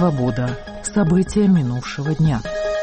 «Свобода». События минувшего дня.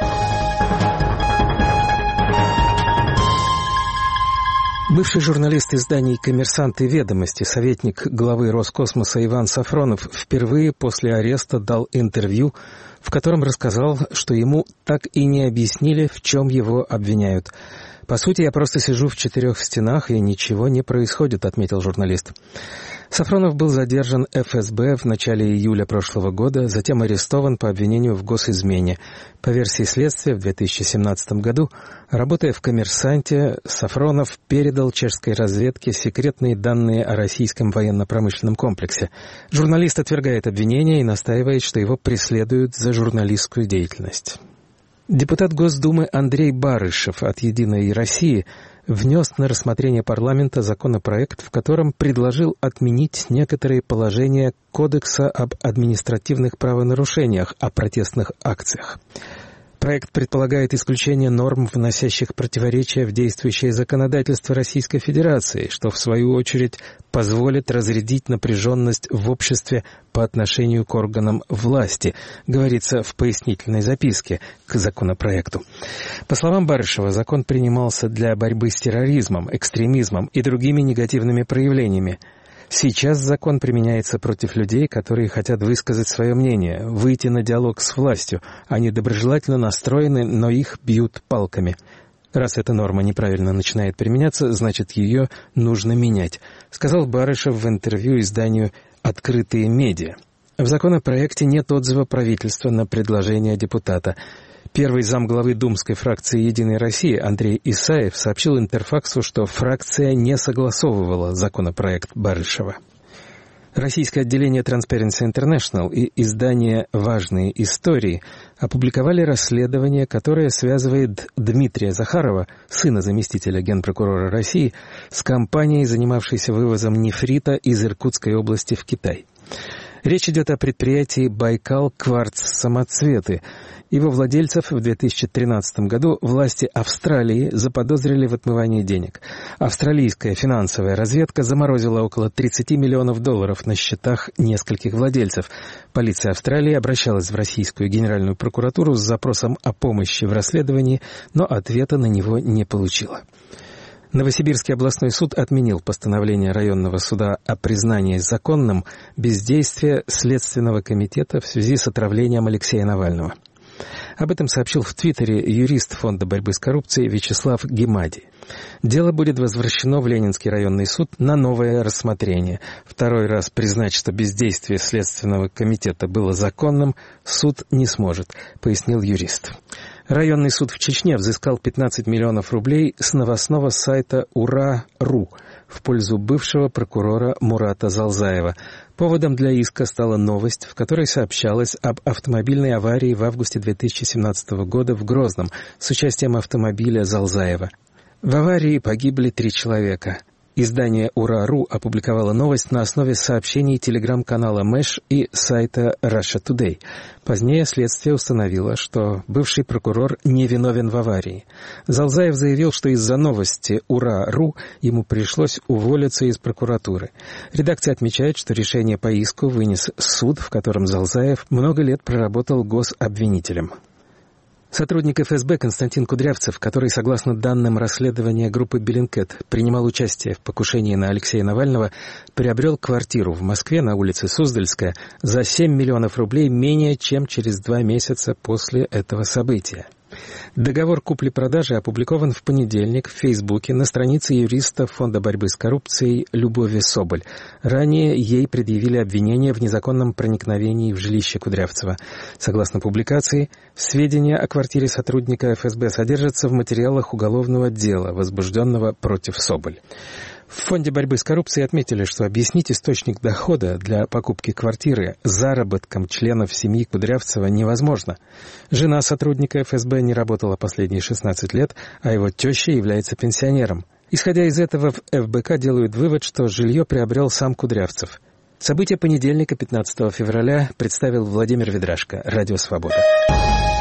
Бывший журналист изданий «Коммерсант» и «Ведомости», советник главы Роскосмоса Иван Сафронов впервые после ареста дал интервью, в котором рассказал, что ему так и не объяснили, в чем его обвиняют. «По сути, я просто сижу в 4 стенах, и ничего не происходит», — отметил журналист. Сафронов был задержан ФСБ в начале июля прошлого года, затем арестован по обвинению в госизмене. По версии следствия, в 2017 году, работая в «Коммерсанте», Сафронов передал чешской разведке секретные данные о российском военно-промышленном комплексе. Журналист отвергает обвинения и настаивает, что его преследуют за журналистскую деятельность. Депутат Госдумы Андрей Барышев от «Единой России» внес на рассмотрение парламента законопроект, в котором предложил отменить некоторые положения Кодекса об административных правонарушениях о протестных акциях. Проект предполагает исключение норм, вносящих противоречия в действующее законодательство Российской Федерации, что, в свою очередь, позволит разрядить напряженность в обществе по отношению к органам власти, говорится в пояснительной записке к законопроекту. По словам Барышева, закон принимался для борьбы с терроризмом, экстремизмом и другими негативными проявлениями. Сейчас закон применяется против людей, которые хотят высказать свое мнение, выйти на диалог с властью. Они доброжелательно настроены, но их бьют палками. Раз эта норма неправильно начинает применяться, значит, ее нужно менять, сказал Барышев в интервью изданию «Открытые медиа». В законопроекте нет отзыва правительства на предложение депутата. Первый замглавы думской фракции «Единой России» Андрей Исаев сообщил Интерфаксу, что фракция не согласовывала законопроект Барышева. Российское отделение Transparency International и издание «Важные истории» опубликовали расследование, которое связывает Дмитрия Захарова, сына заместителя генпрокурора России, с компанией, занимавшейся вывозом нефрита из Иркутской области в Китай. Речь идет о предприятии «Байкал Кварц-Самоцветы». Его владельцев в 2013 году власти Австралии заподозрили в отмывании денег. Австралийская финансовая разведка заморозила около $30 миллионов на счетах нескольких владельцев. Полиция Австралии обращалась в Российскую Генеральную прокуратуру с запросом о помощи в расследовании, но ответа на него не получила. Новосибирский областной суд отменил постановление районного суда о признании законным бездействия Следственного комитета в связи с отравлением Алексея Навального. Об этом сообщил в Твиттере юрист Фонда борьбы с коррупцией Вячеслав Гемади. Дело будет возвращено в Ленинский районный суд на новое рассмотрение. Второй раз признать, что бездействие Следственного комитета было законным, суд не сможет, пояснил юрист. Районный суд в Чечне взыскал 15 миллионов рублей с новостного сайта «Ура.ру» в пользу бывшего прокурора Мурата Залзаева. Поводом для иска стала новость, в которой сообщалось об автомобильной аварии в августе 2017 года в Грозном с участием автомобиля Залзаева. В аварии погибли 3 человека. Издание «Ура.ру» опубликовало новость на основе сообщений телеграм-канала Мэш и сайта Russia Today. Позднее следствие установило, что бывший прокурор не виновен в аварии. Залзаев заявил, что из-за новости «Ура.ру» ему пришлось уволиться из прокуратуры. Редакция отмечает, что решение по иску вынес суд, в котором Залзаев много лет проработал гособвинителем. Сотрудник ФСБ Константин Кудрявцев, который, согласно данным расследования группы Bellingcat, принимал участие в покушении на Алексея Навального, приобрел квартиру в Москве на улице Суздальская за 7 миллионов рублей менее чем через 2 месяца после этого события. Договор купли-продажи опубликован в понедельник в Фейсбуке на странице юриста Фонда борьбы с коррупцией Любови Соболь. Ранее ей предъявили обвинение в незаконном проникновении в жилище Кудрявцева. Согласно публикации, сведения о квартире сотрудника ФСБ содержатся в материалах уголовного дела, возбужденного против Соболь. В Фонде борьбы с коррупцией отметили, что объяснить источник дохода для покупки квартиры заработком членов семьи Кудрявцева невозможно. Жена сотрудника ФСБ не работала последние 16 лет, а его теща является пенсионером. Исходя из этого, в ФБК делают вывод, что жилье приобрел сам Кудрявцев. События понедельника, 15 февраля, представил Владимир Ведрашко, Радио Свобода.